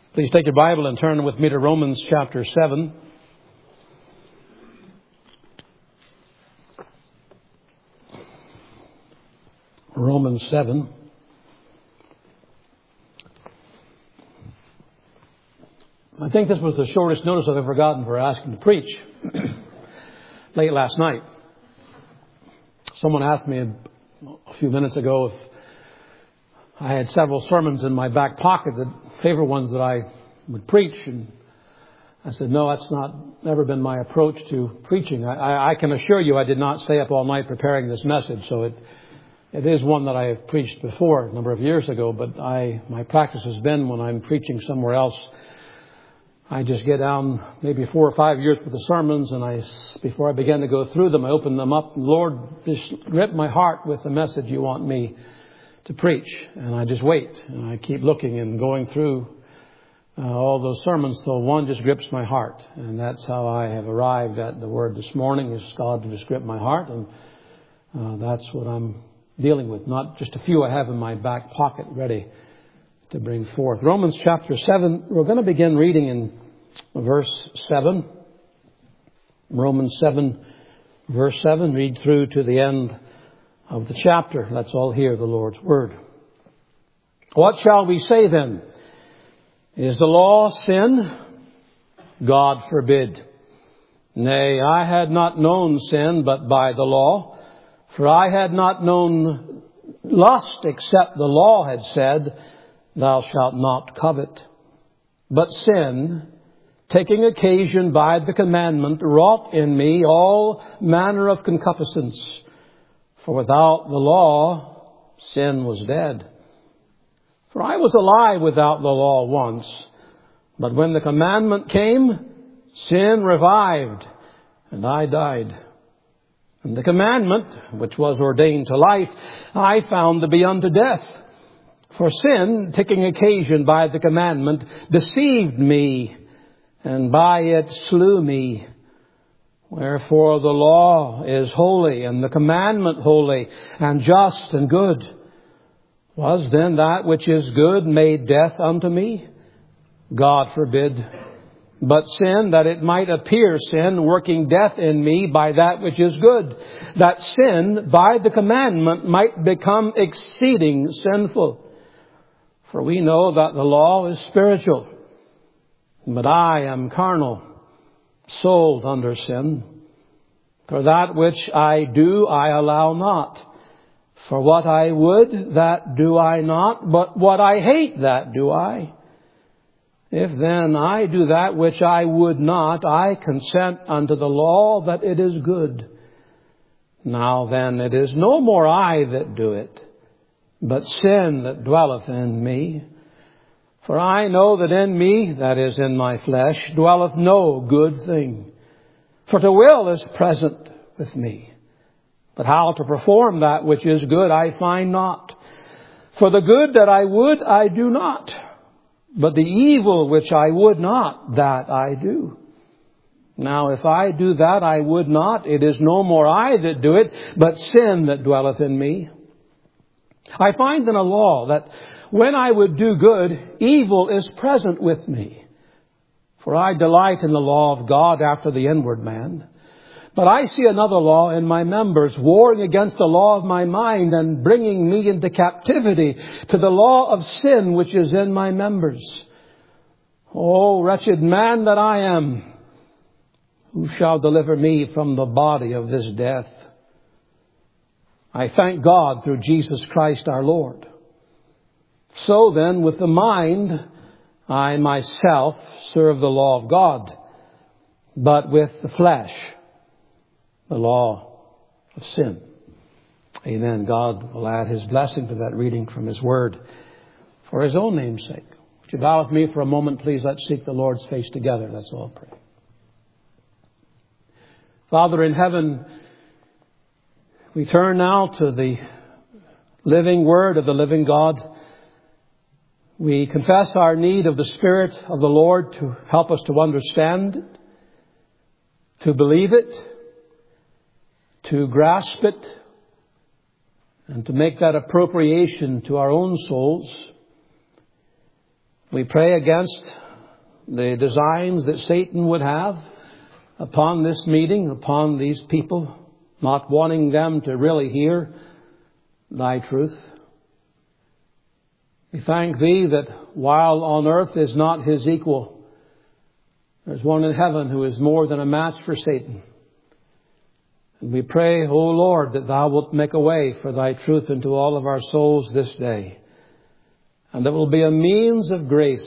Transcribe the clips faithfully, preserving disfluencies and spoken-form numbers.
Please take your Bible and turn with me to Romans chapter seven. Romans seven. I think this was the shortest notice I've ever gotten for asking to preach. Late last night, someone asked me a few minutes ago if I had several sermons in my back pocket, that favorite ones that I would preach, and I said, no, that's not never been my approach to preaching. I, I, I can assure you I did not stay up all night preparing this message, so it it is one that I have preached before a number of years ago, but I my practice has been when I'm preaching somewhere else, I just get down maybe four or five years worth of sermons, and I, before I begin to go through them, I open them up, and Lord, just grip my heart with the message you want me to preach. And I just wait, and I keep looking and going through uh, all those sermons till one just grips my heart. And that's how I have arrived at the word this morning, is God to just grip my heart. And uh, that's what I'm dealing with. Not just a few I have in my back pocket ready to bring forth. Romans chapter seven, we're going to begin reading in verse seven. Romans seven, verse seven, read through to the end of the chapter. Let's all hear the Lord's word. What shall we say then? Is the law sin? God forbid. Nay, I had not known sin but by the law, for I had not known lust except the law had said, thou shalt not covet. But sin, taking occasion by the commandment, wrought in me all manner of concupiscence. For without the law, sin was dead. For I was alive without the law once, but when the commandment came, sin revived, and I died. And the commandment, which was ordained to life, I found to be unto death. For sin, taking occasion by the commandment, deceived me, and by it slew me. Wherefore the law is holy, and the commandment holy, and just and good. Was then that which is good made death unto me? God forbid. But sin, that it might appear sin, working death in me by that which is good, that sin by the commandment might become exceeding sinful. For we know that the law is spiritual, but I am carnal, sold under sin. For that which I do, I allow not. For what I would, that do I not, but what I hate, that do I. If then I do that which I would not, I consent unto the law that it is good. Now then, it is no more I that do it, but sin that dwelleth in me. For I know that in me, that is in my flesh, dwelleth no good thing. For to will is present with me, but how to perform that which is good I find not. For the good that I would, I do not, but the evil which I would not, that I do. Now if I do that I would not, it is no more I that do it, but sin that dwelleth in me. I find in a law that when I would do good, evil is present with me. For I delight in the law of God after the inward man. But I see another law in my members, warring against the law of my mind and bringing me into captivity to the law of sin which is in my members. O wretched man that I am, who shall deliver me from the body of this death? I thank God through Jesus Christ our Lord. So then, with the mind, I myself serve the law of God, but with the flesh, the law of sin. Amen. God will add His blessing to that reading from His Word for His own name's sake. Would you bow with me for a moment, please? Let's seek the Lord's face together. Let's all pray. Father in heaven, we turn now to the living Word of the living God. We confess our need of the Spirit of the Lord to help us to understand it, to believe it, to grasp it, and to make that appropriation to our own souls. We pray against the designs that Satan would have upon this meeting, upon these people, not wanting them to really hear Thy truth. We thank Thee that while on earth is not His equal, there's one in heaven who is more than a match for Satan. And we pray, O Lord, that Thou wilt make a way for Thy truth into all of our souls this day. And that will be a means of grace,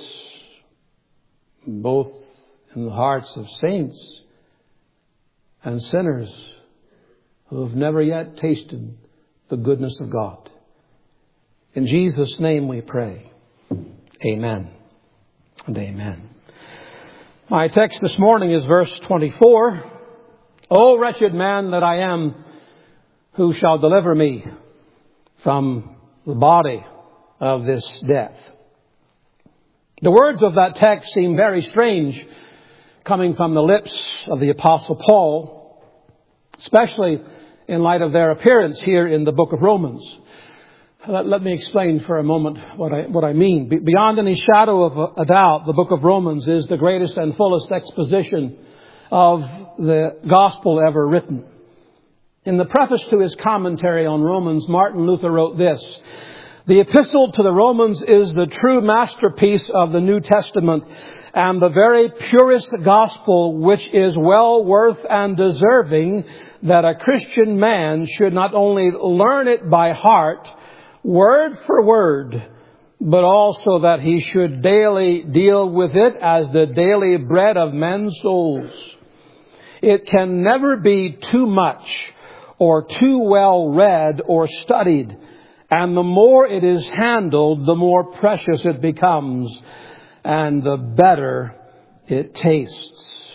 both in the hearts of saints and sinners who have never yet tasted the goodness of God. In Jesus' name we pray. Amen and amen. My text this morning is verse twenty-four. O wretched man that I am, who shall deliver me from the body of this death? The words of that text seem very strange coming from the lips of the Apostle Paul, especially in light of their appearance here in the book of Romans. Let, let me explain for a moment what I, what I mean. Be, beyond any shadow of a, a doubt, the book of Romans is the greatest and fullest exposition of the gospel ever written. In the preface to his commentary on Romans, Martin Luther wrote this: "The epistle to the Romans is the true masterpiece of the New Testament and the very purest gospel, which is well worth and deserving that a Christian man should not only learn it by heart, word for word, but also that he should daily deal with it as the daily bread of men's souls. It can never be too much or too well read or studied. And the more it is handled, the more precious it becomes, and the better it tastes."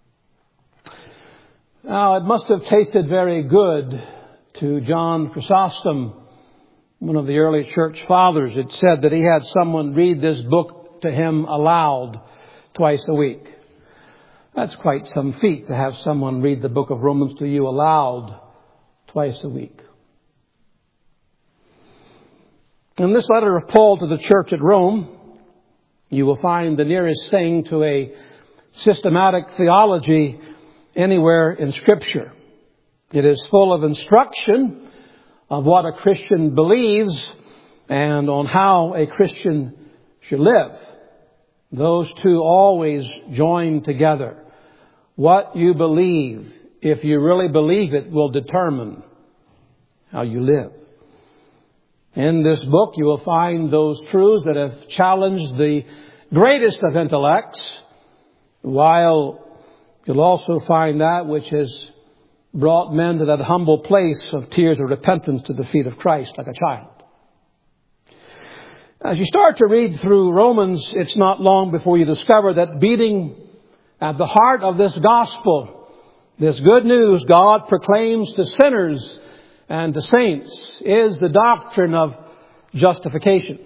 Now, it must have tasted very good to John Chrysostom, one of the early church fathers. It said that he had someone read this book to him aloud twice a week. That's quite some feat, to have someone read the book of Romans to you aloud twice a week. In this letter of Paul to the church at Rome, you will find the nearest thing to a systematic theology anywhere in Scripture. It is full of instruction of what a Christian believes and on how a Christian should live. Those two always join together. What you believe, if you really believe it, will determine how you live. In this book, you will find those truths that have challenged the greatest of intellects, while you'll also find that which has brought men to that humble place of tears of repentance to the feet of Christ like a child. As you start to read through Romans, it's not long before you discover that beating at the heart of this gospel, this good news God proclaims to sinners and to saints, is the doctrine of justification.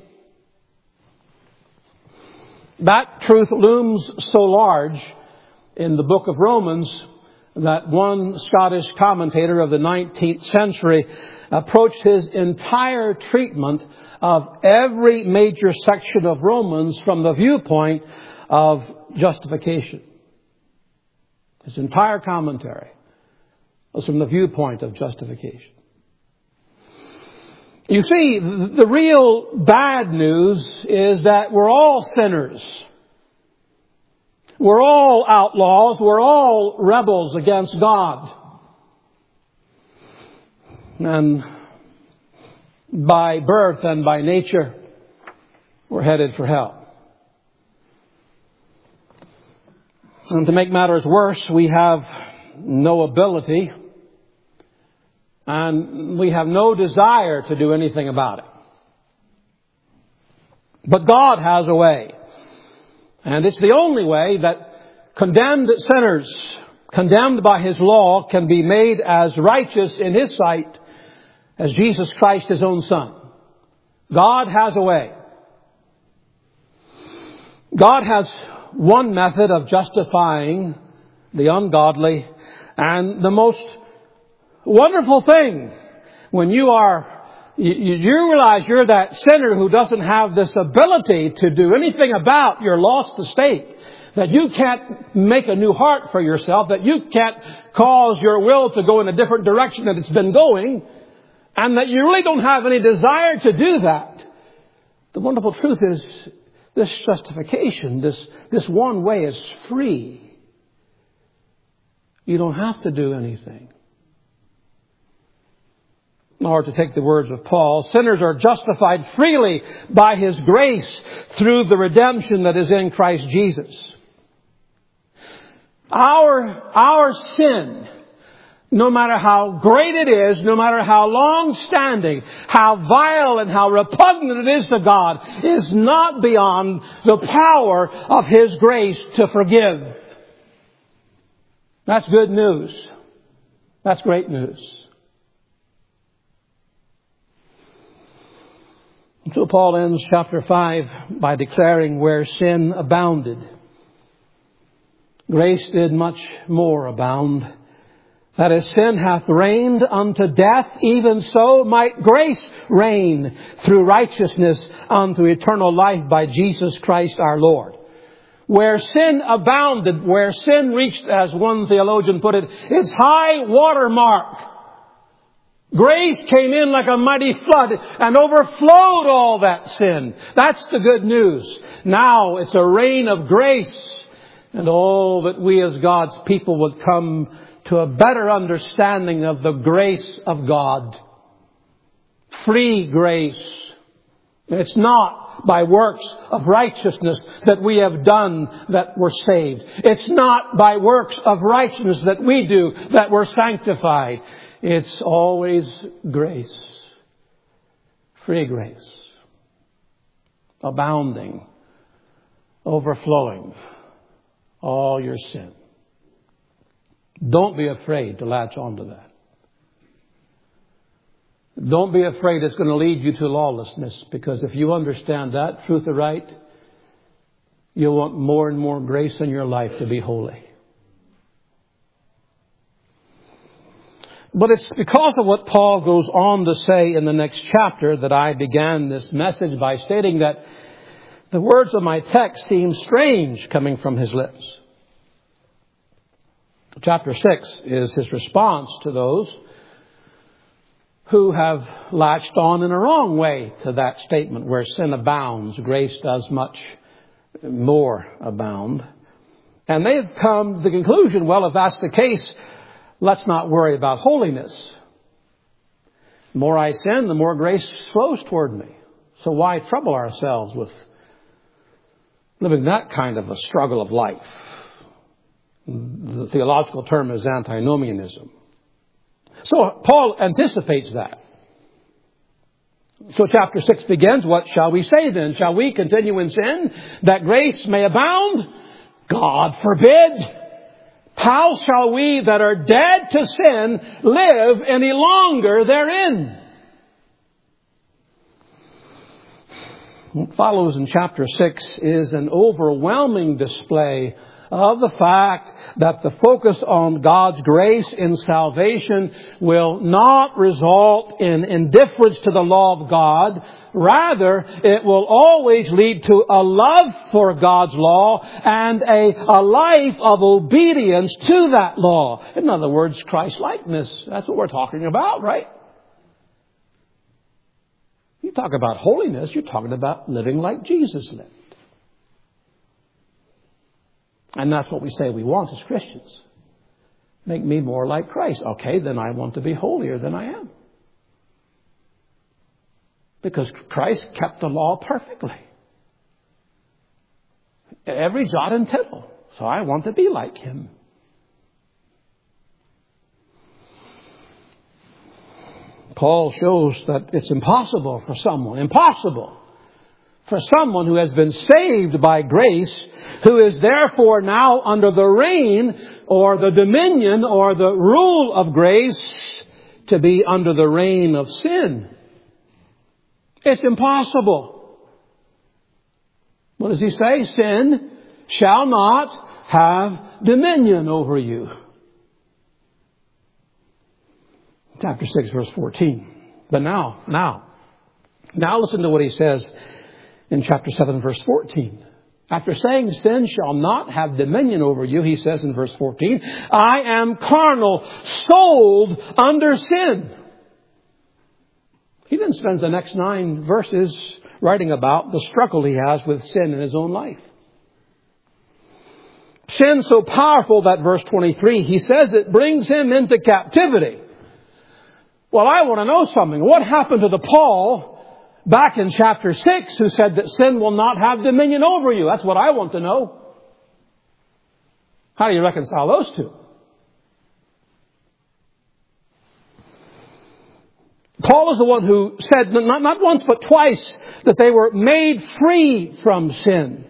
That truth looms so large in the book of Romans that one Scottish commentator of the nineteenth century approached his entire treatment of every major section of Romans from the viewpoint of justification. His entire commentary was from the viewpoint of justification. You see, the real bad news is that we're all sinners. We're all outlaws. We're all rebels against God. And by birth and by nature, we're headed for hell. And to make matters worse, we have no ability and we have no desire to do anything about it. But God has a way. And it's the only way that condemned sinners, condemned by His law, can be made as righteous in His sight as Jesus Christ, His own Son. God has a way. God has one method of justifying the ungodly, and the most wonderful thing when you are You, you realize you're that sinner who doesn't have this ability to do anything about your lost estate. That you can't make a new heart for yourself. That you can't cause your will to go in a different direction that it's been going. And that you really don't have any desire to do that. The wonderful truth is, this justification, this, this one way is free. You don't have to do anything. Or to take the words of Paul, sinners are justified freely by His grace through the redemption that is in Christ Jesus. Our, our sin, no matter how great it is, no matter how long-standing, how vile and how repugnant it is to God, is not beyond the power of His grace to forgive. That's good news. That's great news. So Paul ends chapter five by declaring, where sin abounded, grace did much more abound. That as sin hath reigned unto death, even so might grace reign through righteousness unto eternal life by Jesus Christ our Lord. Where sin abounded, where sin reached, as one theologian put it, its high water mark, grace came in like a mighty flood and overflowed all that sin. That's the good news. Now it's a reign of grace, and all that we as God's people would come to a better understanding of the grace of God. Free grace. It's not by works of righteousness that we have done that we're saved. It's not by works of righteousness that we do that we're sanctified. It's always grace. Free grace. Abounding. Overflowing. All your sin. Don't be afraid to latch onto that. Don't be afraid it's going to lead you to lawlessness, because if you understand that truth aright, you'll want more and more grace in your life to be holy. But it's because of what Paul goes on to say in the next chapter that I began this message by stating that the words of my text seem strange coming from his lips. Chapter six is his response to those who have latched on in a wrong way to that statement, where sin abounds, grace does much more abound. And they've come to the conclusion, well, if that's the case, let's not worry about holiness. The more I sin, the more grace flows toward me. So why trouble ourselves with living that kind of a struggle of life? The theological term is antinomianism. So Paul anticipates that. So chapter six begins, what shall we say then? Shall we continue in sin that grace may abound? God forbid. How shall we that are dead to sin live any longer therein? What follows in chapter six is an overwhelming display of the fact that the focus on God's grace in salvation will not result in indifference to the law of God. Rather, it will always lead to a love for God's law and a, a life of obedience to that law. In other words, Christ-likeness. That's what we're talking about, right? You talk about holiness, you're talking about living like Jesus lived. And that's what we say we want as Christians. Make me more like Christ. Okay, then I want to be holier than I am. Because Christ kept the law perfectly. Every jot and tittle. So I want to be like Him. Paul shows that it's impossible for someone, impossible for someone who has been saved by grace, who is therefore now under the reign or the dominion or the rule of grace, to be under the reign of sin. It's impossible. What does he say? Sin shall not have dominion over you. Chapter six, verse fourteen. But now, now, Now listen to what he says in chapter seven, verse fourteen. After saying sin shall not have dominion over you, he says in verse fourteen, I am carnal, sold under sin. He then spends the next nine verses writing about the struggle he has with sin in his own life. Sin so powerful that verse twenty-three, he says it brings him into captivity. Well, I want to know something. What happened to the Paul back in chapter six who said that sin will not have dominion over you? That's what I want to know. How do you reconcile those two? Paul is the one who said, not, not once but twice, that they were made free from sin.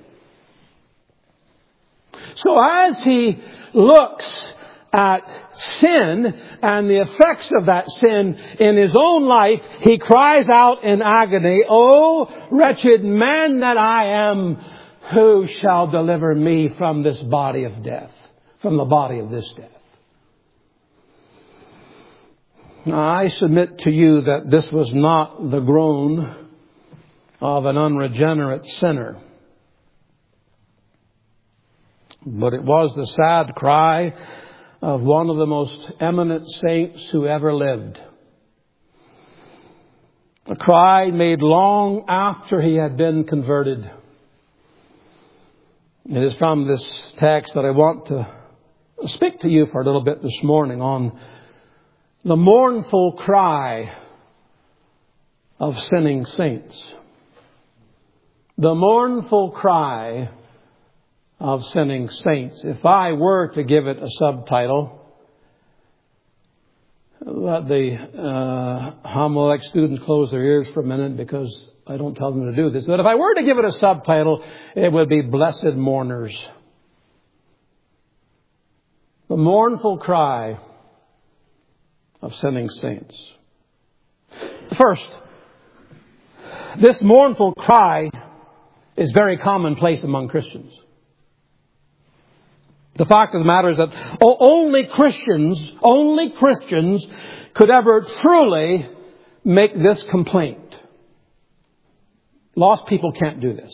So as he looks at sin and the effects of that sin in his own life, he cries out in agony, "O wretched man that I am, who shall deliver me from this body of death, from the body of this death?" Now, I submit to you that this was not the groan of an unregenerate sinner, but it was the sad cry of one of the most eminent saints who ever lived. A cry made long after he had been converted. It is from this text that I want to speak to you for a little bit this morning on the mournful cry of sinning saints. The mournful cry of sinning saints. If I were to give it a subtitle, let the uh, homiletic students close their ears for a minute because I don't tell them to do this. But if I were to give it a subtitle, it would be Blessed Mourners. The mournful cry of sinning saints. First, this mournful cry is very commonplace among Christians. The fact of the matter is that only Christians, only Christians could ever truly make this complaint. Lost people can't do this.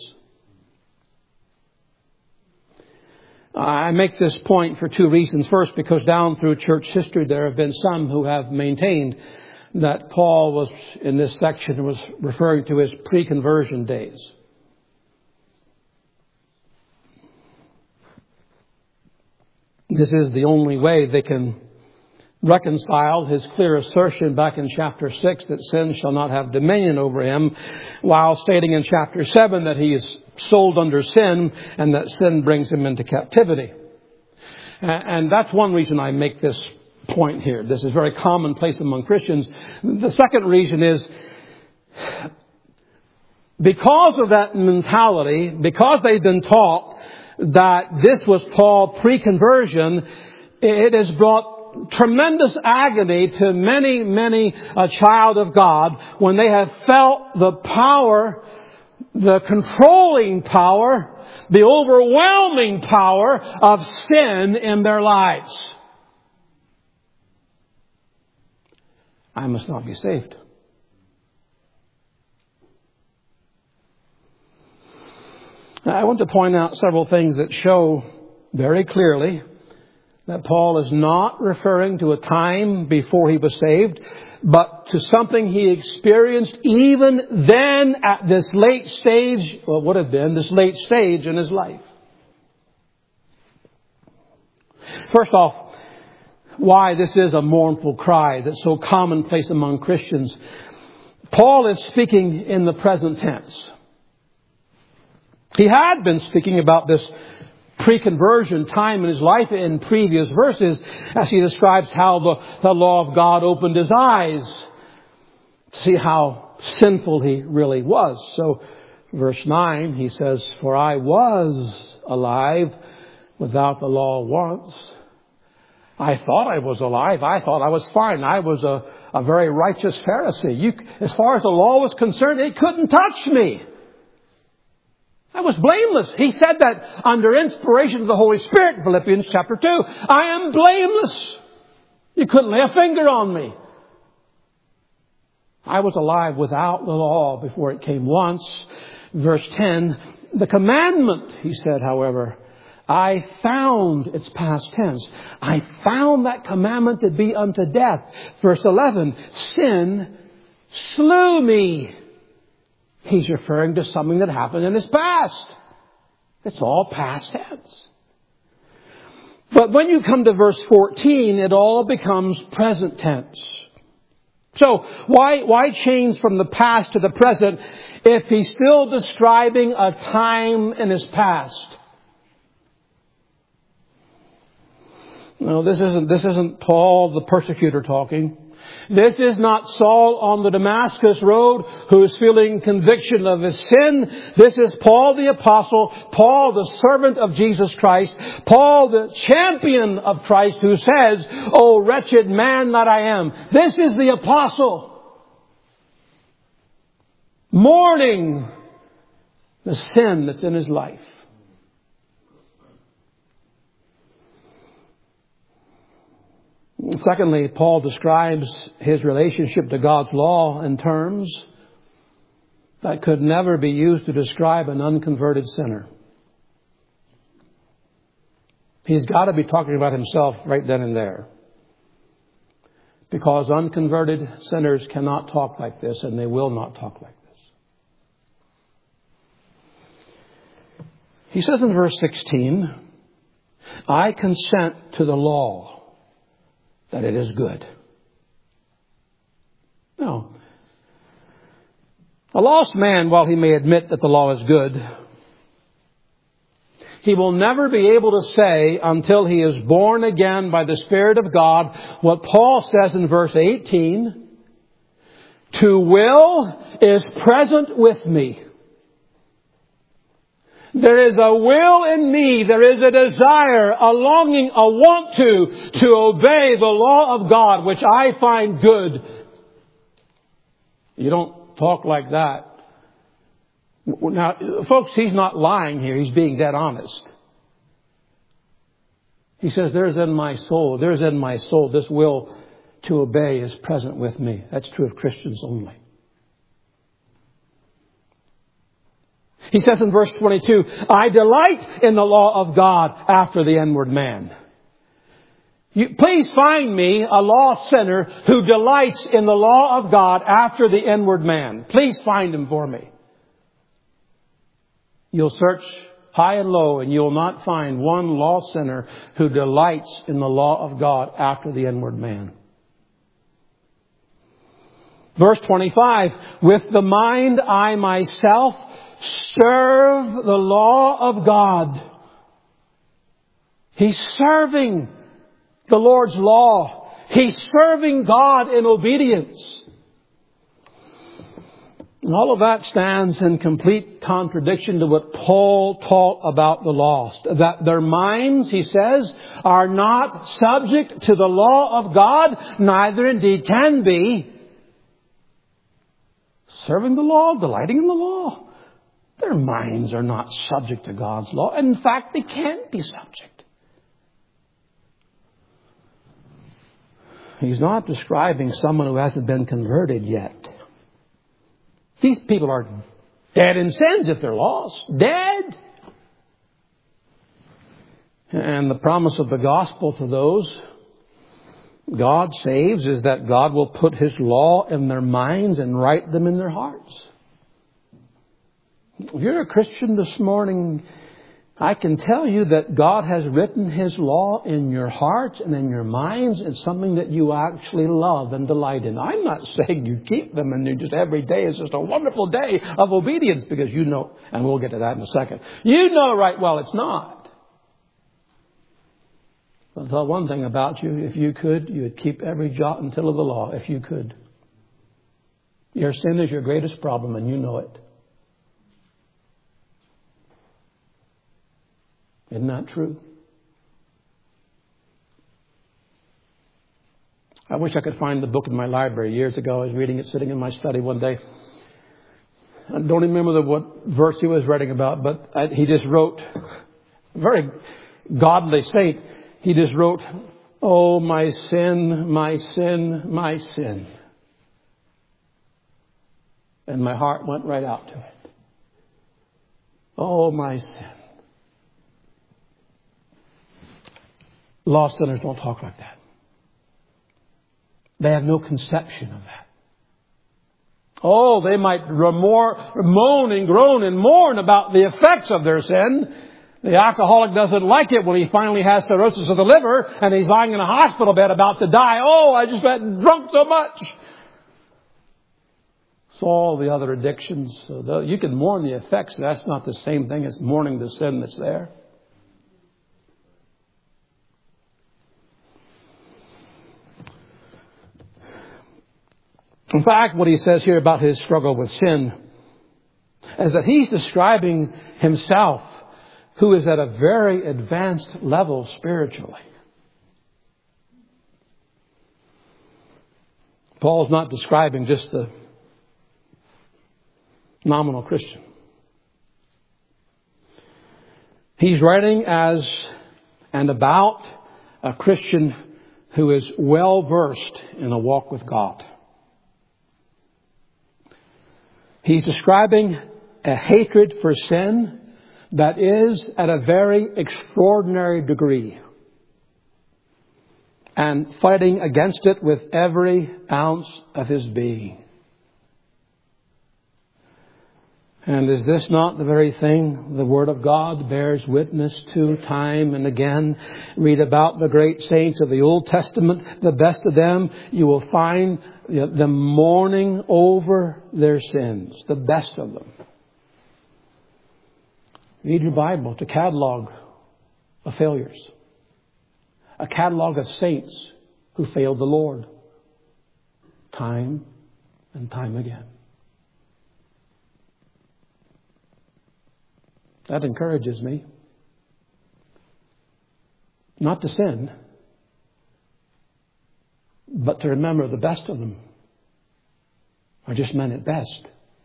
I make this point for two reasons. First, because down through church history there have been some who have maintained that Paul was, in this section, was referring to his pre-conversion days. This is the only way they can reconcile his clear assertion back in chapter six that sin shall not have dominion over him, while stating in chapter seven that he is sold under sin and that sin brings him into captivity. And that's one reason I make this point here. This is very commonplace among Christians. The second reason is because of that mentality, because they've been taught that this was Paul pre-conversion, it has brought tremendous agony to many, many a child of God when they have felt the power, the controlling power, the overwhelming power of sin in their lives. I must not be saved. I want to point out several things that show very clearly that Paul is not referring to a time before he was saved, but to something he experienced even then at this late stage, well, it would have been this late stage in his life. First off, why this is a mournful cry that's so commonplace among Christians. Paul is speaking in the present tense. He had been speaking about this pre-conversion time in his life in previous verses as he describes how the, the law of God opened his eyes to see how sinful he really was. So verse nine, he says, "For I was alive without the law once. I thought I was alive. I thought I was fine. I was a, a very righteous Pharisee. You, as far as the law was concerned, it couldn't touch me. I was blameless." He said that under inspiration of the Holy Spirit in Philippians chapter two. I am blameless. You couldn't lay a finger on me. I was alive without the law before it came once. Verse ten, the commandment, he said, however, I found, it's past tense, I found that commandment to be unto death. Verse eleven, sin slew me. He's referring to something that happened in his past. It's all past tense. But when you come to verse fourteen, it all becomes present tense. So why, why change from the past to the present if he's still describing a time in his past? No, this isn't, this isn't Paul the persecutor talking. This is not Saul on the Damascus road who is feeling conviction of his sin. This is Paul the apostle, Paul the servant of Jesus Christ, Paul the champion of Christ who says, "Oh, wretched man that I am." This is the apostle mourning the sin that's in his life. Secondly, Paul describes his relationship to God's law in terms that could never be used to describe an unconverted sinner. He's got to be talking about himself right then and there. Because unconverted sinners cannot talk like this, and they will not talk like this. He says in verse sixteen, I consent to the law, that it is good. No. A lost man, while he may admit that the law is good, he will never be able to say until he is born again by the Spirit of God what Paul says in verse eighteen, to will is present with me. There is a will in me, there is a desire, a longing, a want to, to obey the law of God, which I find good. You don't talk like that. Now, folks, he's not lying here, he's being dead honest. He says, there's in my soul, there's in my soul, this will to obey is present with me. That's true of Christians only. He says in verse twenty-two, I delight in the law of God after the inward man. You, please find me a lost sinner who delights in the law of God after the inward man. Please find him for me. You'll search high and low and you'll not find one lost sinner who delights in the law of God after the inward man. Verse twenty-five, with the mind I myself serve the law of God. He's serving the Lord's law. He's serving God in obedience. And all of that stands in complete contradiction to what Paul taught about the lost. That their minds, he says, are not subject to the law of God, neither indeed can be. Serving the law, delighting in the law. Their minds are not subject to God's law. And in fact, they can't be subject. He's not describing someone who hasn't been converted yet. These people are dead in sins if they're lost. Dead. And the promise of the gospel to those God saves is that God will put His law in their minds and write them in their hearts. If you're a Christian this morning, I can tell you that God has written His law in your hearts and in your minds. It's something that you actually love and delight in. I'm not saying you keep them and you just every day is just a wonderful day of obedience, because you know, and we'll get to that in a second, you know right well it's not. I'll tell one thing about you. If you could, you would keep every jot and tittle of the law if you could. Your sin is your greatest problem and you know it. Isn't that true? I wish I could find the book in my library. Years ago, I was reading it sitting in my study one day. I don't remember the, what verse he was writing about, but I, he just wrote, very godly saint, he just wrote, oh, my sin, my sin, my sin. And my heart went right out to it. Oh, my sin. Lost sinners don't talk like that. They have no conception of that. Oh, they might remor- moan and groan and mourn about the effects of their sin. The alcoholic doesn't like it when he finally has cirrhosis of the liver and he's lying in a hospital bed about to die. Oh, I just got drunk so much. So all the other addictions, so you can mourn the effects. That's not the same thing as mourning the sin that's there. In fact, what he says here about his struggle with sin is that he's describing himself who is at a very advanced level spiritually. Paul's not describing just the nominal Christian. He's writing as and about a Christian who is well versed in a walk with God. He's describing a hatred for sin that is at a very extraordinary degree, and fighting against it with every ounce of his being. And is this not the very thing the Word of God bears witness to time and again? Read about the great saints of the Old Testament. The best of them, you will find them mourning over their sins. The best of them. Read your Bible. It's a catalog of failures. A catalog of saints who failed the Lord. Time and time again. That encourages me. Not to sin, but to remember the best of them are just men at best.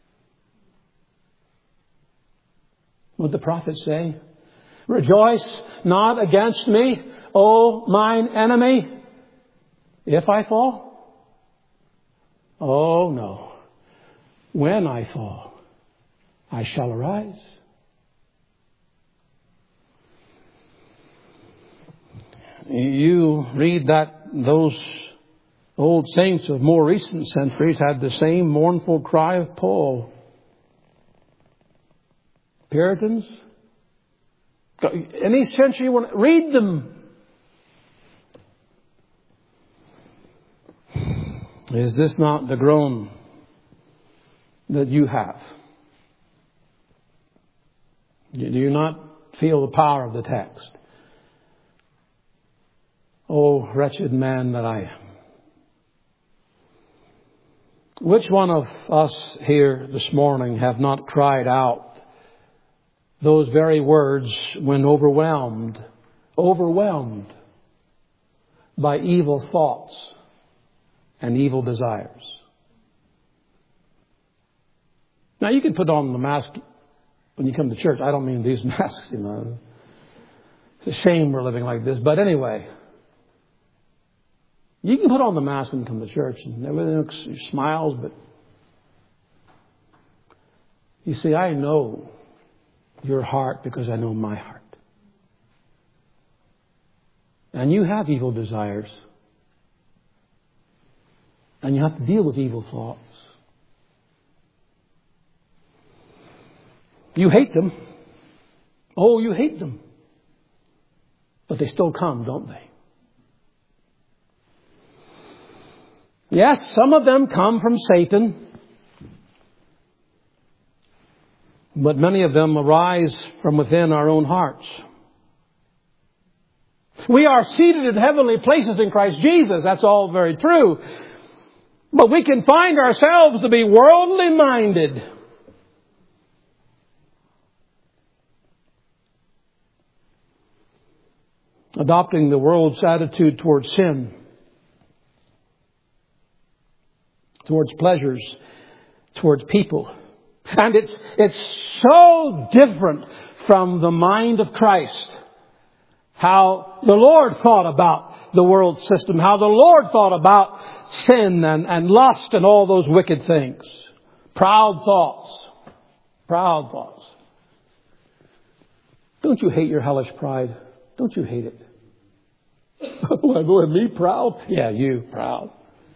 What did the prophet say? Rejoice not against me, O mine enemy, if I fall. Oh no. When I fall, I shall arise. You read that those old saints of more recent centuries had the same mournful cry of Paul. Puritans, any century, read them. Is this not the groan that you have? Do you not feel the power of the text? Oh, wretched man that I am. Which one of us here this morning have not cried out those very words when overwhelmed, overwhelmed by evil thoughts and evil desires? Now you can put on the mask when you come to church. I don't mean these masks, you know. It's a shame we're living like this. But anyway, you can put on the mask when you come to church and everything looks, smiles, but you see, I know your heart because I know my heart. And you have evil desires. And you have to deal with evil thoughts. You hate them. Oh, you hate them. But they still come, don't they? Yes, some of them come from Satan. But many of them arise from within our own hearts. We are seated in heavenly places in Christ Jesus. That's all very true. But we can find ourselves to be worldly minded. Adopting the world's attitude towards sin, towards pleasures, towards people. And it's, it's so different from the mind of Christ. How the Lord thought about the world system. How the Lord thought about sin and, and lust and all those wicked things. Proud thoughts. Proud thoughts. Don't you hate your hellish pride? Don't you hate it? What, boy, me proud? Yeah, you proud.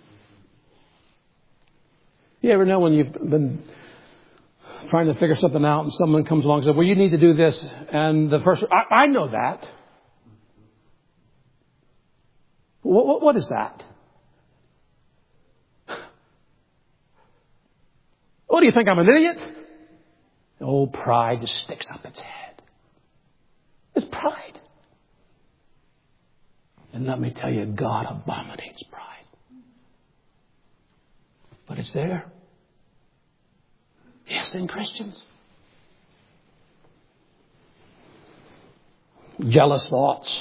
You ever know when you've been trying to figure something out and someone comes along and says, well, you need to do this. And the first, I, I know that. What, what, what is that? What, do you think I'm an idiot? Oh, pride just sticks up its head. It's pride. And let me tell you, God abominates pride. But it's there. Yes, in Christians. Jealous thoughts.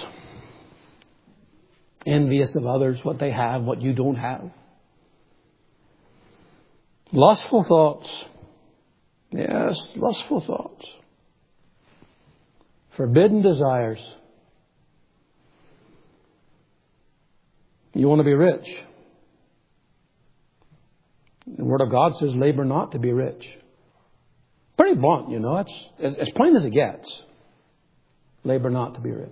Envious of others, what they have, what you don't have. Lustful thoughts. Yes, lustful thoughts. Forbidden desires. You want to be rich. The Word of God says, labor not to be rich. Pretty blunt, you know. It's as, as plain as it gets. Labor not to be rich.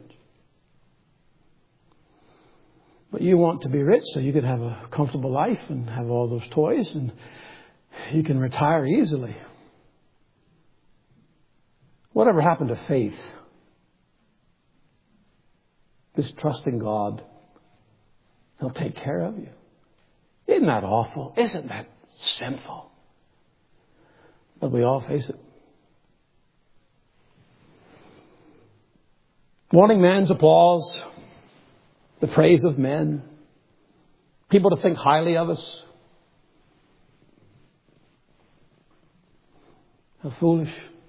But you want to be rich so you can have a comfortable life and have all those toys and you can retire easily. Whatever happened to faith? Just trusting God. He'll take care of you. Isn't that awful? Isn't that sinful? But we all face it. Wanting man's applause, the praise of men, people to think highly of us. How foolish.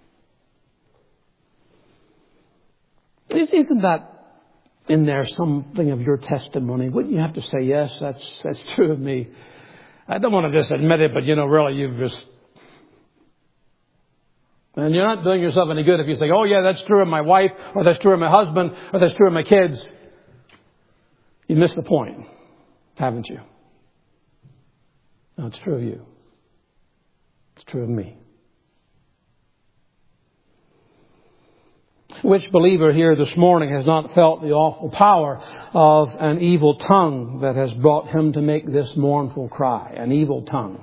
Isn't that in there something of your testimony? Wouldn't you have to say, yes, that's that's true of me? I don't want to just admit it, but you know, really you've just... And you're not doing yourself any good if you say, oh yeah, that's true of my wife, or that's true of my husband, or that's true of my kids. You missed the point, haven't you? No, it's true of you. It's true of me. Which believer here this morning has not felt the awful power of an evil tongue that has brought him to make this mournful cry? An evil tongue.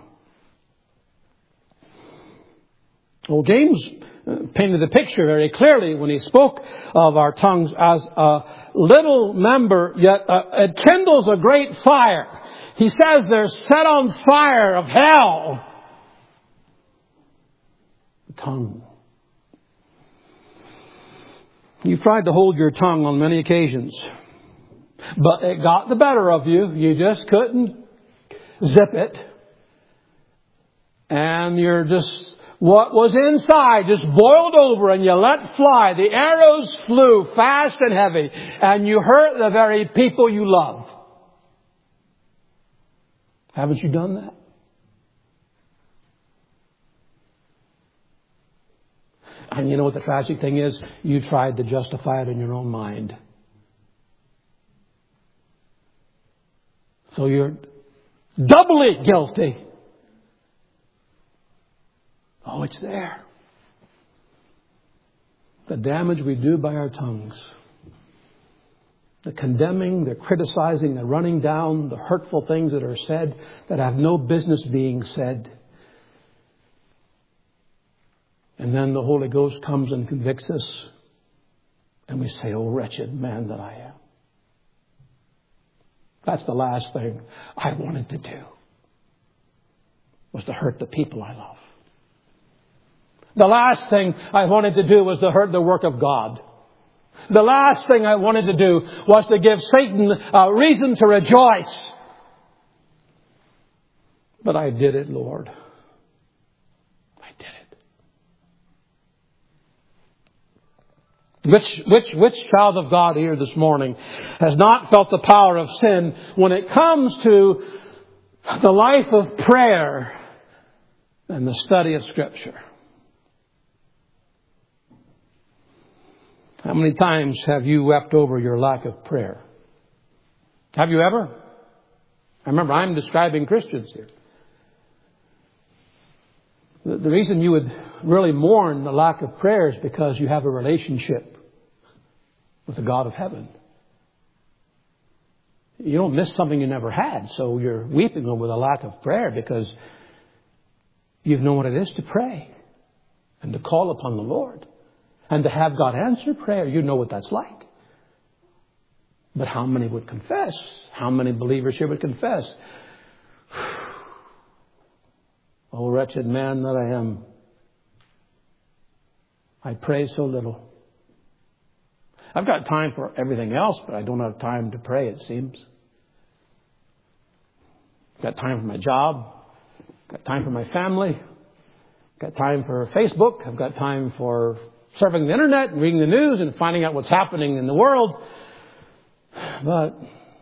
Well, James painted the picture very clearly when he spoke of our tongues as a little member, yet uh, it kindles a great fire. He says they're set on fire of hell. The tongue. You've tried to hold your tongue on many occasions, but it got the better of you. You just couldn't zip it. And you're just... what was inside just boiled over and you let fly. The arrows flew fast and heavy and you hurt the very people you love. Haven't you done that? And you know what the tragic thing is? You tried to justify it in your own mind. So you're doubly guilty. Oh, it's there. The damage we do by our tongues. The condemning, the criticizing, the running down, the hurtful things that are said that have no business being said. And then the Holy Ghost comes and convicts us. And we say, oh, wretched man that I am. That's the last thing I wanted to do. Was to hurt the people I love. The last thing I wanted to do was to hurt the work of God. The last thing I wanted to do was to give Satan a reason to rejoice. But I did it, Lord. I did it. Which, which, which child of God here this morning has not felt the power of sin when it comes to the life of prayer and the study of Scripture? How many times have you wept over your lack of prayer? Have you ever? I remember I'm describing Christians here. The, the reason you would really mourn the lack of prayer is because you have a relationship with the God of heaven. You don't miss something you never had, so you're weeping over the lack of prayer because you've known what it is to pray and to call upon the Lord and to have God answer prayer. You know what that's like. But how many would confess? How many believers here would confess? Oh, wretched man that I am. I pray so little. I've got time for everything else, but I don't have time to pray, it seems. I've got time for my job. I've got time for my family. I've got time for Facebook. I've got time for surfing the internet and reading the news and finding out what's happening in the world. But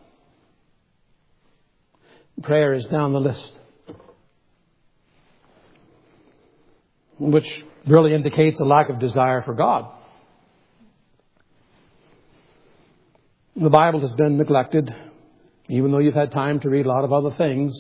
prayer is down the list, which really indicates a lack of desire for God. The Bible has been neglected, even though you've had time to read a lot of other things.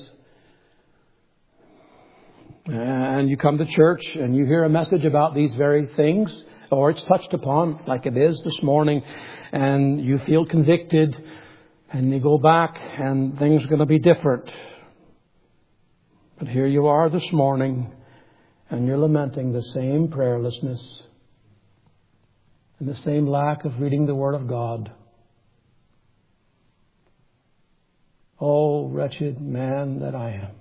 And you come to church and you hear a message about these very things, or it's touched upon like it is this morning, and you feel convicted, and you go back and things are going to be different. But here you are this morning, and you're lamenting the same prayerlessness and the same lack of reading the Word of God. Oh, wretched man that I am.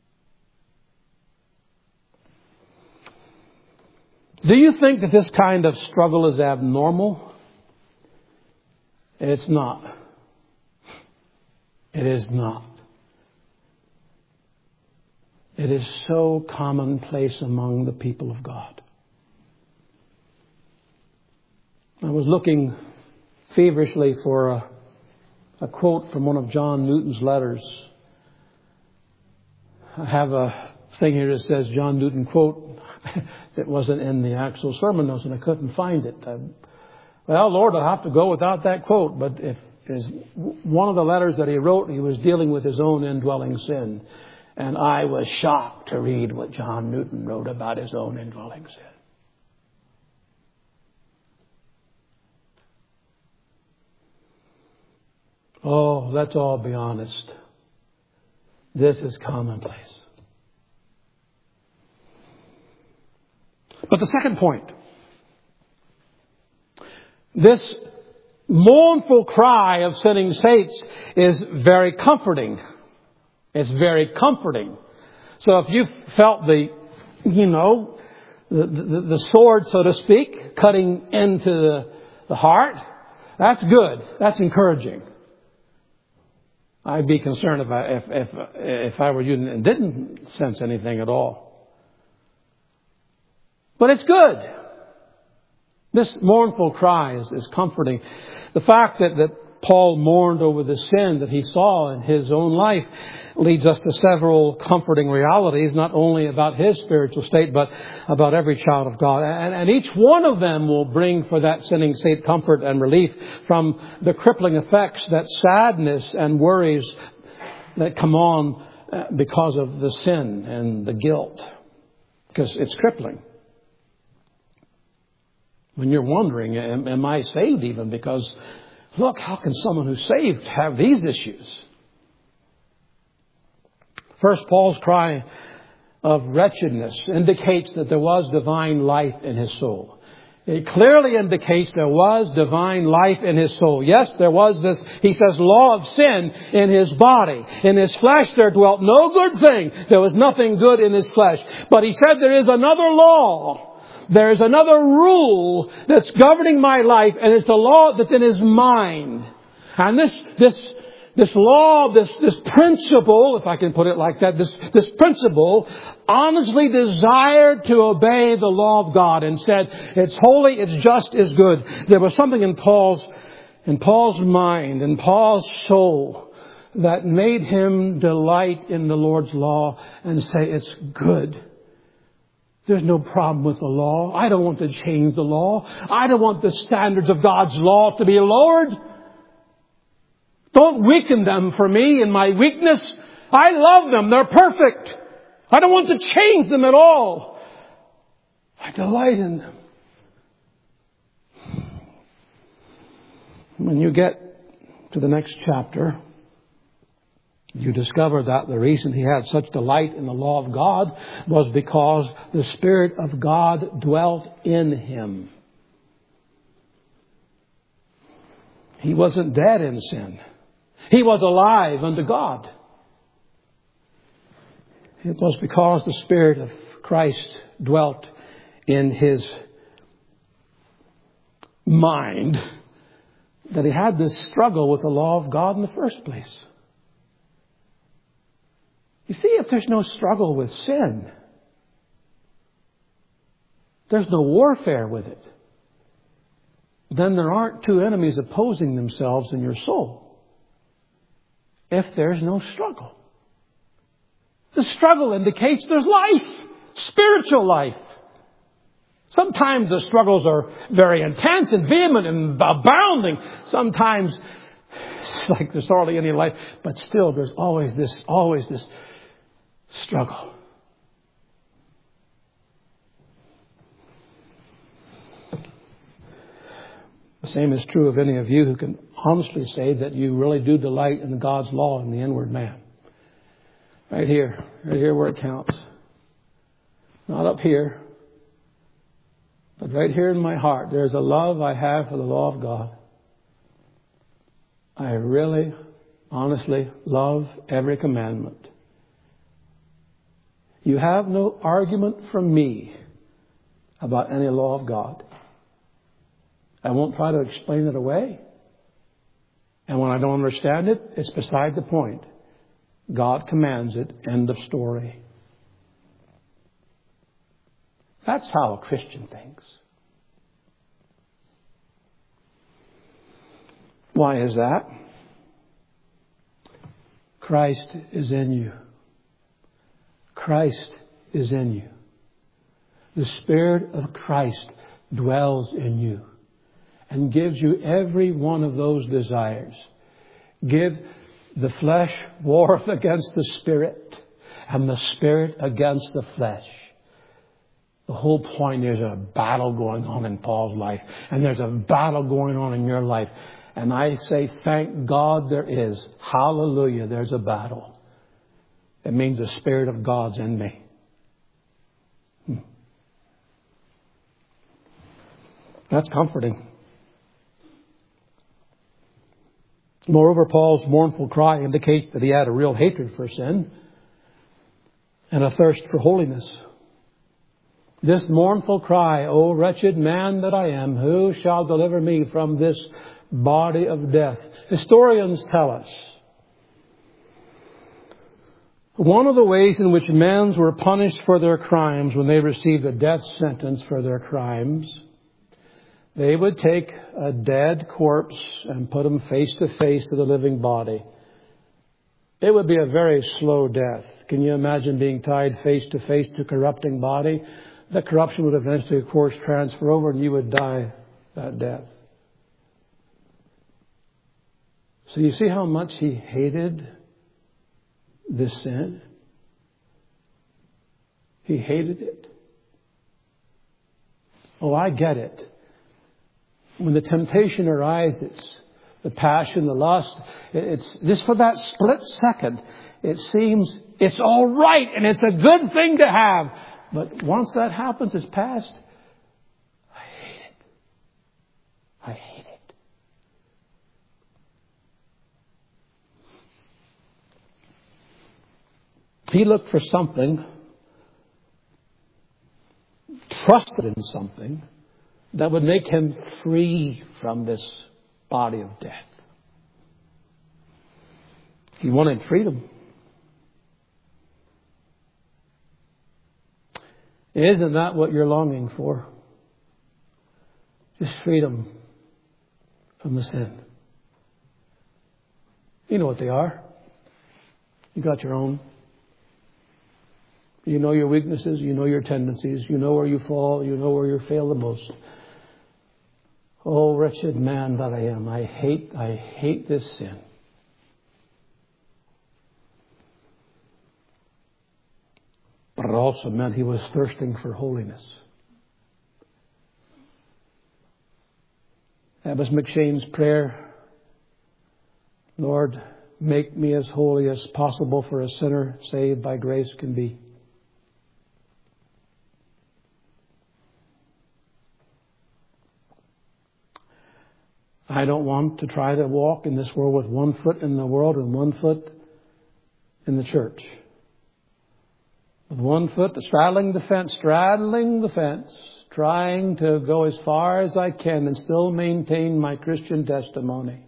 Do you think that this kind of struggle is abnormal? It's not. It is not. It is so commonplace among the people of God. I was looking feverishly for a, a quote from one of John Newton's letters. I have a thing here that says John Newton quote. It wasn't in the actual sermon notes, and I couldn't find it. I, well, Lord, I'll have to go without that quote. But if is one of the letters that he wrote, he was dealing with his own indwelling sin. And I was shocked to read what John Newton wrote about his own indwelling sin. Oh, let's all be honest. This is commonplace. But the second point, this mournful cry of sinning saints is very comforting. It's very comforting. So if you felt the, you know, the, the, the sword, so to speak, cutting into the, the heart, that's good. That's encouraging. I'd be concerned if I, if, if, if I were you and didn't sense anything at all. But it's good. This mournful cry is, is comforting. The fact that, that Paul mourned over the sin that he saw in his own life leads us to several comforting realities, not only about his spiritual state, but about every child of God. And, and each one of them will bring for that sinning saint comfort and relief from the crippling effects, that sadness and worries that come on because of the sin and the guilt. Because it's crippling. When you're wondering, am, am I saved even? Because, look, how can someone who's saved have these issues? First, Paul's cry of wretchedness indicates that there was divine life in his soul. It clearly indicates there was divine life in his soul. Yes, there was this, he says, law of sin in his body. In his flesh there dwelt no good thing. There was nothing good in his flesh. But he said there is another law. There is another rule that's governing my life, and it's the law that's in his mind. And this, this, this law, this, this principle, if I can put it like that, this, this principle honestly desired to obey the law of God and said, it's holy, it's just, it's good. There was something in Paul's, in Paul's mind, in Paul's soul, that made him delight in the Lord's law and say, it's good. There's no problem with the law. I don't want to change the law. I don't want the standards of God's law to be lowered. Don't weaken them for me in my weakness. I love them. They're perfect. I don't want to change them at all. I delight in them. When you get to the next chapter, you discover that the reason he had such delight in the law of God was because the Spirit of God dwelt in him. He wasn't dead in sin. He was alive unto God. It was because the Spirit of Christ dwelt in his mind that he had this struggle with the law of God in the first place. You see, if there's no struggle with sin, there's no warfare with it, then there aren't two enemies opposing themselves in your soul. If there's no struggle. The struggle indicates there's life, spiritual life. Sometimes the struggles are very intense and vehement and abounding. Sometimes it's like there's hardly any life, but still there's always this, always this struggle. The same is true of any of you who can honestly say that you really do delight in God's law in the inward man. Right here, right here where it counts. Not up here, but right here in my heart, there's a love I have for the law of God. I really, honestly love every commandment. You have no argument from me about any law of God. I won't try to explain it away. And when I don't understand it, it's beside the point. God commands it. End of story. That's how a Christian thinks. Why is that? Christ is in you. Christ is in you. The Spirit of Christ dwells in you and gives you every one of those desires. Give the flesh warreth against the Spirit, and the Spirit against the flesh. The whole point, there's a battle going on in Paul's life, and there's a battle going on in your life. And I say, thank God there is. Hallelujah, there's a battle. It means the Spirit of God's in me. Hmm. That's comforting. Moreover, Paul's mournful cry indicates that he had a real hatred for sin and a thirst for holiness. This mournful cry, O wretched man that I am, who shall deliver me from this body of death? Historians tell us one of the ways in which men were punished for their crimes when they received a death sentence for their crimes, they would take a dead corpse and put him face to face to the living body. It would be a very slow death. Can you imagine being tied face to face to a corrupting body? The corruption would eventually, of course, transfer over and you would die that death. So you see how much he hated this sin? He hated it. Oh, I get it. When the temptation arises, the passion, the lust, it's just for that split second. It seems it's all right and it's a good thing to have. But once that happens, it's past. I hate it. I hate it. He looked for something, trusted in something, that would make him free from this body of death. He wanted freedom. Isn't that what you're longing for? Just freedom from the sin. You know what they are. You got your own. You know your weaknesses. You know your tendencies. You know where you fall. You know where you fail the most. Oh, wretched man that I am. I hate, I hate this sin. But it also meant he was thirsting for holiness. That was McShane's prayer. Lord, make me as holy as possible for a sinner saved by grace can be. I don't want to try to walk in this world with one foot in the world and one foot in the church. With one foot straddling the fence, straddling the fence, trying to go as far as I can and still maintain my Christian testimony.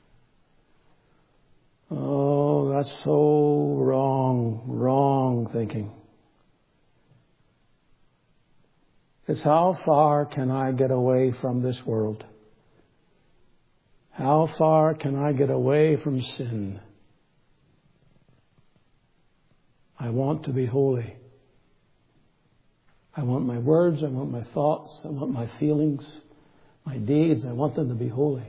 Oh, that's so wrong, wrong thinking. It's how far can I get away from this world? How far can I get away from sin? I want to be holy. I want my words, I want my thoughts, I want my feelings, my deeds, I want them to be holy.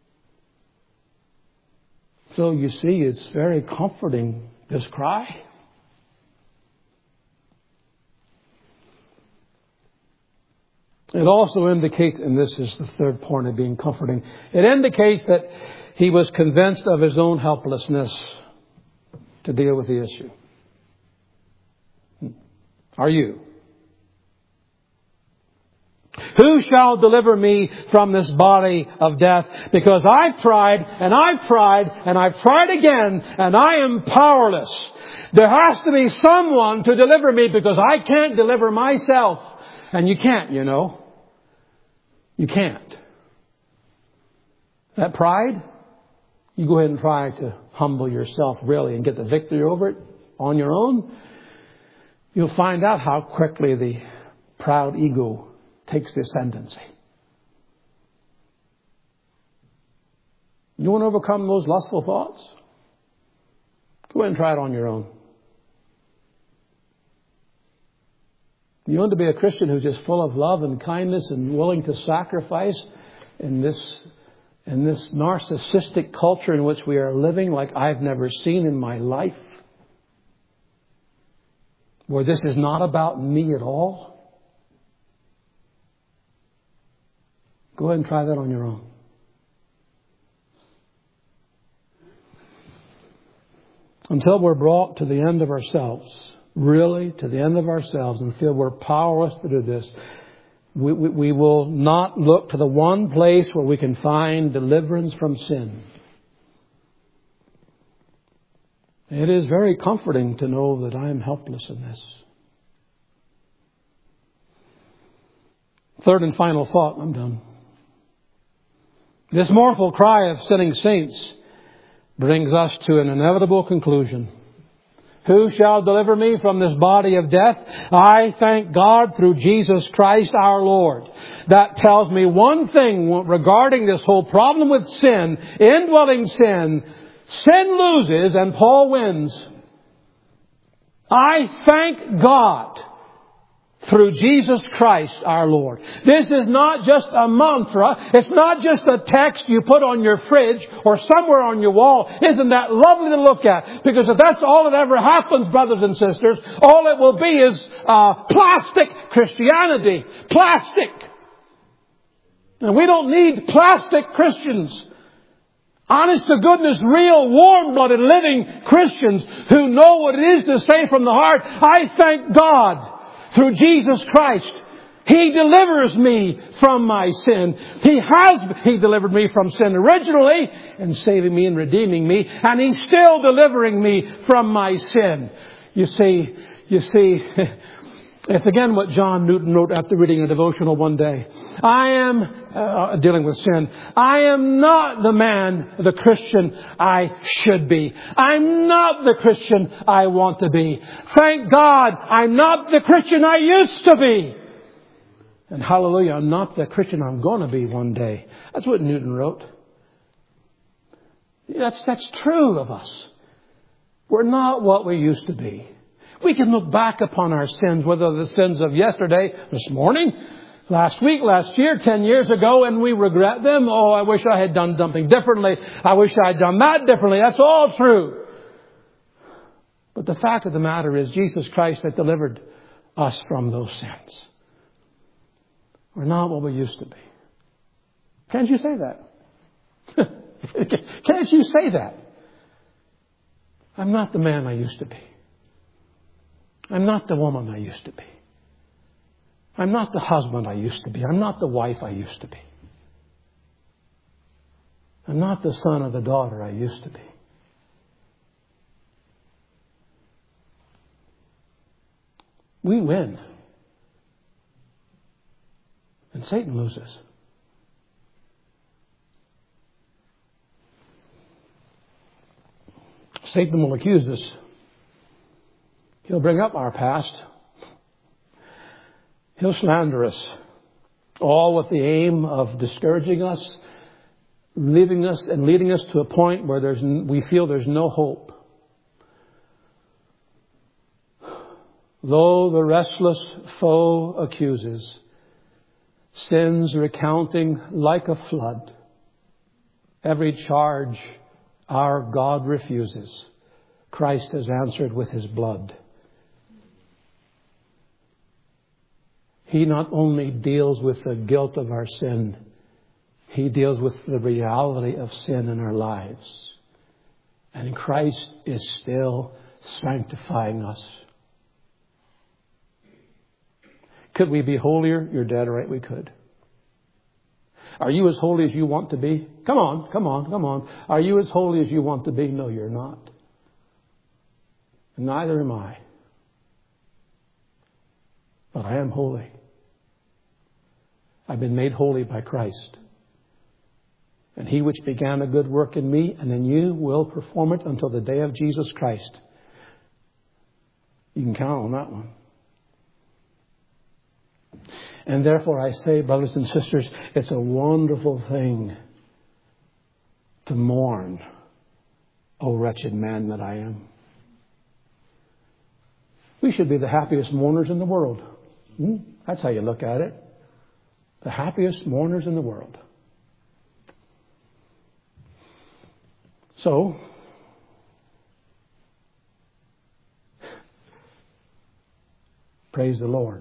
So you see, it's very comforting, this cry. It also indicates, and this is the third point of being comforting, it indicates that he was convinced of his own helplessness to deal with the issue. Are you? Who shall deliver me from this body of death? Because I've tried, and I've tried, and I've tried again, and I am powerless. There has to be someone to deliver me because I can't deliver myself. And you can't, you know. You can't. That pride, you go ahead and try to humble yourself really and get the victory over it on your own. You'll find out how quickly the proud ego takes the ascendancy. You want to overcome those lustful thoughts? Go ahead and try it on your own. You want to be a Christian who's just full of love and kindness and willing to sacrifice in this, in this narcissistic culture in which we are living like I've never seen in my life? Where this is not about me at all? Go ahead and try that on your own. Until we're brought to the end of ourselves, really to the end of ourselves, and feel we're powerless to do this, we, we, we will not look to the one place where we can find deliverance from sin. It is very comforting to know that I am helpless in this. Third and final thought, I'm done. This mournful cry of sinning saints brings us to an inevitable conclusion. Who shall deliver me from this body of death? I thank God through Jesus Christ our Lord. That tells me one thing regarding this whole problem with sin, indwelling sin. Sin loses and Paul wins. I thank God through Jesus Christ our Lord. This is not just a mantra. It's not just a text you put on your fridge or somewhere on your wall. Isn't that lovely to look at? Because if that's all that ever happens, brothers and sisters, all it will be is uh, plastic Christianity. Plastic. And we don't need plastic Christians. Honest to goodness, real, warm-blooded, living Christians who know what it is to say from the heart, I thank God through Jesus Christ. He delivers me from my sin. He has, He delivered me from sin originally and saving me and redeeming me. And He's still delivering me from my sin. You see, you see, it's again what John Newton wrote after reading a devotional one day. I am, uh, dealing with sin, I am not the man, the Christian I should be. I'm not the Christian I want to be. Thank God I'm not the Christian I used to be. And hallelujah, I'm not the Christian I'm going to be one day. That's what Newton wrote. That's, that's true of us. We're not what we used to be. We can look back upon our sins, whether the sins of yesterday, this morning, last week, last year, ten years ago, and we regret them. Oh, I wish I had done something differently. I wish I had done that differently. That's all true. But the fact of the matter is, Jesus Christ has delivered us from those sins. We're not what we used to be. Can't you say that? Can't you say that? I'm not the man I used to be. I'm not the woman I used to be. I'm not the husband I used to be. I'm not the wife I used to be. I'm not the son or the daughter I used to be. We win. And Satan loses. Satan will accuse us. He'll bring up our past. He'll slander us. All with the aim of discouraging us, leaving us and leading us to a point where there's, we feel there's no hope. Though the restless foe accuses, sins recounting like a flood, every charge our God refuses, Christ has answered with His blood. He not only deals with the guilt of our sin, He deals with the reality of sin in our lives. And Christ is still sanctifying us. Could we be holier? You're dead right, we could. Are you as holy as you want to be? Come on, come on, come on. Are you as holy as you want to be? No, you're not. Neither am I. But I am holy. I've been made holy by Christ. And He which began a good work in me and in you will perform it until the day of Jesus Christ. You can count on that one. And therefore I say, brothers and sisters, it's a wonderful thing to mourn, O wretched man that I am. We should be the happiest mourners in the world. Hmm? That's how you look at it. The happiest mourners in the world. So, praise the Lord.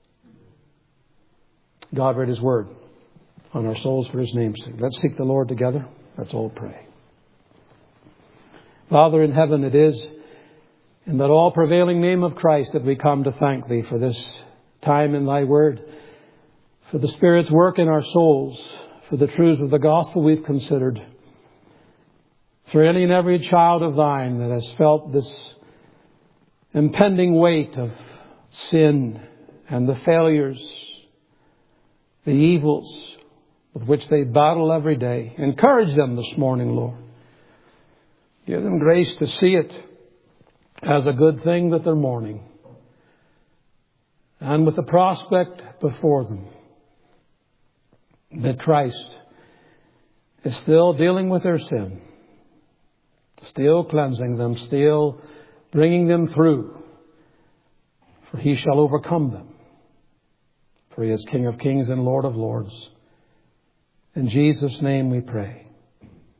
God read His Word on our souls for His name's sake. Let's seek the Lord together. Let's all pray. Father in heaven, it is in that all-prevailing name of Christ that we come to thank Thee for this time in Thy Word, for the Spirit's work in our souls, for the truths of the gospel we've considered, for any and every child of Thine that has felt this impending weight of sin and the failures, the evils with which they battle every day. Encourage them this morning, Lord. Give them grace to see it as a good thing that they're mourning. And with the prospect before them that Christ is still dealing with their sin, still cleansing them, still bringing them through. For He shall overcome them. For He is King of kings and Lord of lords. In Jesus' name we pray.